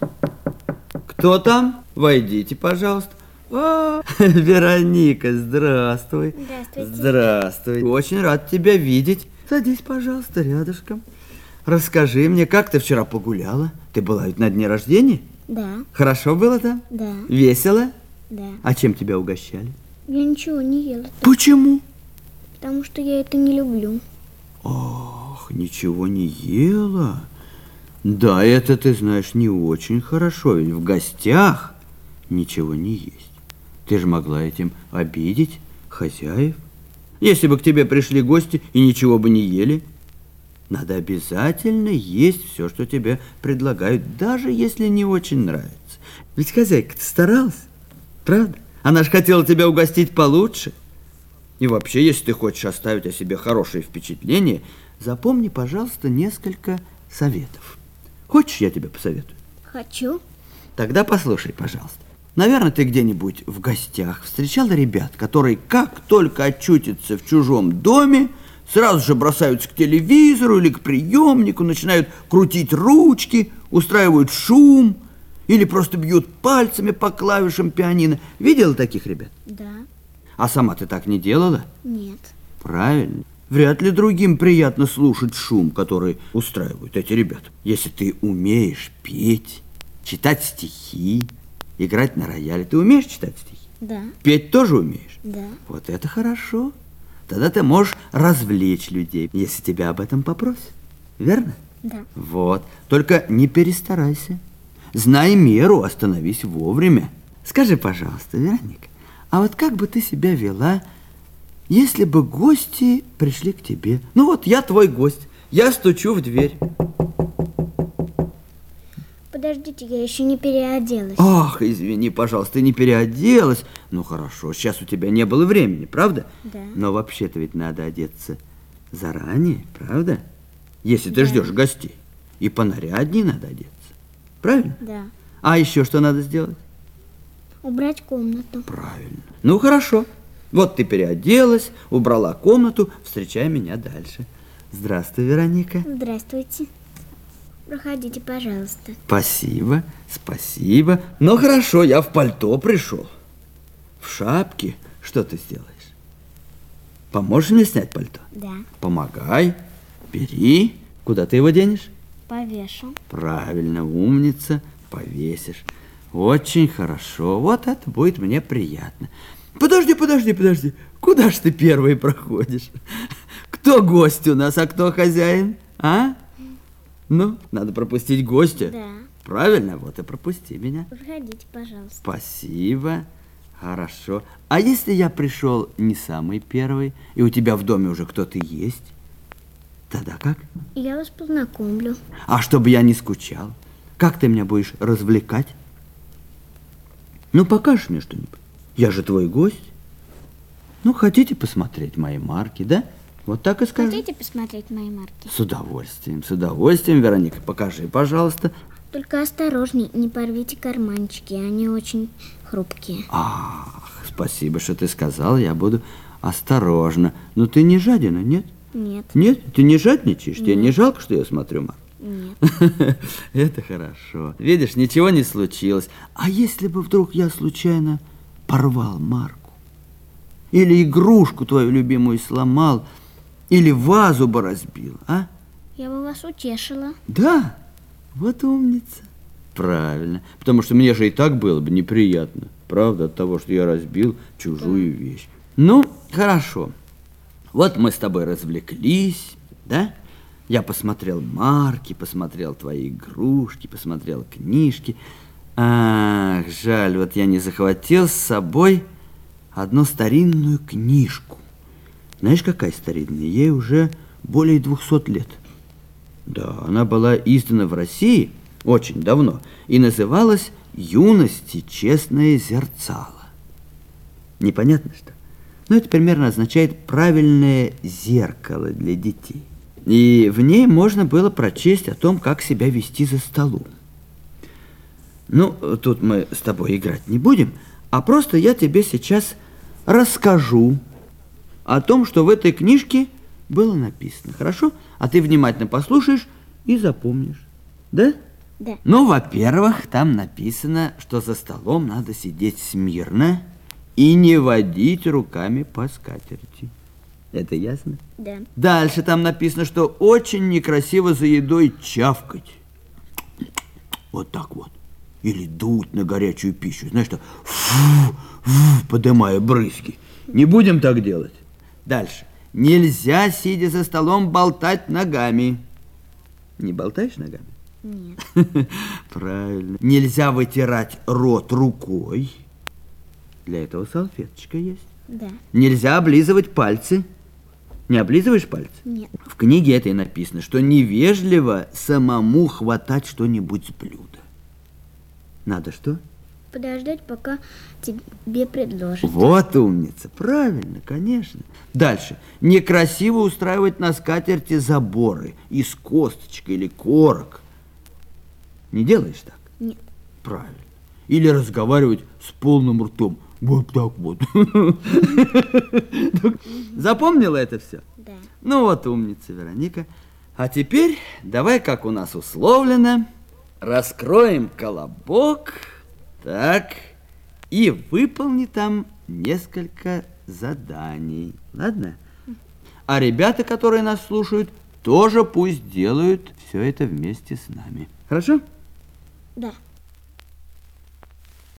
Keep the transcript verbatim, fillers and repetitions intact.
Кто там? Войдите, пожалуйста. А, Вероника, здравствуй. Здравствуйте. Здравствуй. Очень рад тебя видеть. Садись, пожалуйста, рядышком. Расскажи мне, как ты вчера погуляла? Ты была ведь на дне рождения? Да. Хорошо было там? Да. Весело? Да. А чем тебя угощали? Я ничего не ела. Почему? Потому что я это не люблю. Ах, ничего не ела? Да, это ты знаешь не очень хорошо, ведь в гостях ничего не есть. Ты же могла этим обидеть хозяев. Если бы к тебе пришли гости и ничего бы не ели, надо обязательно есть все, что тебе предлагают, даже если не очень нравится. Ведь хозяйка-то старалась, правда? Она же хотела тебя угостить получше. И вообще, если ты хочешь оставить о себе хорошее впечатление, запомни, пожалуйста, несколько советов. Хочешь, я тебе посоветую? Хочу. Тогда послушай, пожалуйста. Наверное, ты где-нибудь в гостях встречала ребят, которые, как только очутятся в чужом доме, сразу же бросаются к телевизору или к приемнику, начинают крутить ручки, устраивают шум или просто бьют пальцами по клавишам пианино. Видела таких ребят? Да. А сама ты так не делала? Нет. Правильно. Вряд ли другим приятно слушать шум, который устраивают эти ребята. Если ты умеешь петь, читать стихи, играть на рояле. Ты умеешь читать стихи? Да. Петь тоже умеешь? Да. Вот это хорошо. Тогда ты можешь развлечь людей, если тебя об этом попросят. Верно? Да. Вот. Только не перестарайся. Знай меру, остановись вовремя. Скажи, пожалуйста, Вероника, а вот как бы ты себя вела, если бы гости пришли к тебе? Ну вот, я твой гость, я стучу в дверь. Подождите, я еще не переоделась. Ах, извини, пожалуйста, ты не переоделась. Ну хорошо, сейчас у тебя не было времени, правда? Да. Но вообще-то ведь надо одеться заранее, правда? Если ты Да. ждешь гостей. И понаряднее надо одеться. Правильно? Да. А еще что надо сделать? Убрать комнату. Правильно. Ну, хорошо. Вот ты переоделась, убрала комнату, встречай меня дальше. Здравствуй, Вероника. Здравствуйте. Проходите, пожалуйста. Спасибо, спасибо. Ну, хорошо, я в пальто пришел. В шапке. Что ты сделаешь? Поможешь мне снять пальто? Да. Помогай. Бери. Куда ты его денешь? Повешу. Правильно, умница. Повесишь. Очень хорошо. Вот это будет мне приятно. Подожди, подожди, подожди. Куда ж ты первый проходишь? Кто гость у нас, а кто хозяин? А? Ну, надо пропустить гостя. Да. Правильно, вот и пропусти меня. Проходите, пожалуйста. Спасибо. Хорошо. А если я пришел не самый первый, и у тебя в доме уже кто-то есть? Тогда как? Я вас познакомлю. А чтобы я не скучал, как ты меня будешь развлекать? Ну, покажешь мне что-нибудь. Я же твой гость. Ну, хотите посмотреть мои марки, да? Вот так и скажи. Хотите посмотреть мои марки? С удовольствием, с удовольствием, Вероника. Покажи, пожалуйста. Только осторожней, не порвите карманчики, они очень хрупкие. Ах, спасибо, что ты сказал, я буду осторожна. Но ты не жадина, нет? Нет. Нет? Ты не жадничаешь? Нет. Тебе не жалко, что я смотрю марки? Нет. Это хорошо. Видишь, ничего не случилось. А если бы вдруг я случайно порвал марку? Или игрушку твою любимую сломал? Или вазу бы разбил, а? Я бы вас утешила. Да, вот умница. Правильно, потому что мне же и так было бы неприятно, правда, от того, что я разбил чужую Да. вещь. Ну, хорошо. Вот мы с тобой развлеклись, да? Я посмотрел марки, посмотрел твои игрушки, посмотрел книжки. Ах, жаль, вот я не захватил с собой одну старинную книжку. Знаешь, какая старинная? Ей уже более двухсот лет. Да, она была издана в России очень давно и называлась «Юности честное зерцало». Непонятно что? Но это примерно означает «правильное зеркало для детей». И в ней можно было прочесть о том, как себя вести за столом. Ну, тут мы с тобой играть не будем, а просто я тебе сейчас расскажу о том, что в этой книжке было написано, хорошо? А ты внимательно послушаешь и запомнишь, да? Да. Ну, во-первых, там написано, что за столом надо сидеть смирно и не водить руками по скатерти. Это ясно? Да. Дальше там написано, что очень некрасиво за едой чавкать. Вот так вот. Или дуть на горячую пищу. Знаешь что? Фу, фу, подымая брызги. Не будем так делать. Дальше. Нельзя, сидя за столом, болтать ногами. Не болтаешь ногами? Нет. Правильно. Нельзя вытирать рот рукой. Для этого салфеточка есть. Да. Нельзя облизывать пальцы. Не облизываешь пальцы? Нет. В книге этой написано, что невежливо самому хватать что-нибудь с блюда. Надо что? Подождать, пока тебе предложат. Вот умница. Правильно, конечно. Дальше. Некрасиво устраивать на скатерти заборы из косточек или корок. Не делаешь так? Нет. Правильно. Или разговаривать с полным ртом. Вот так вот. Запомнила это все? Да. Ну вот умница, Вероника. А теперь давай, как у нас условлено, раскроем колобок, так, и выполни там несколько заданий. Ладно? А ребята, которые нас слушают, тоже пусть делают все это вместе с нами. Хорошо? Да.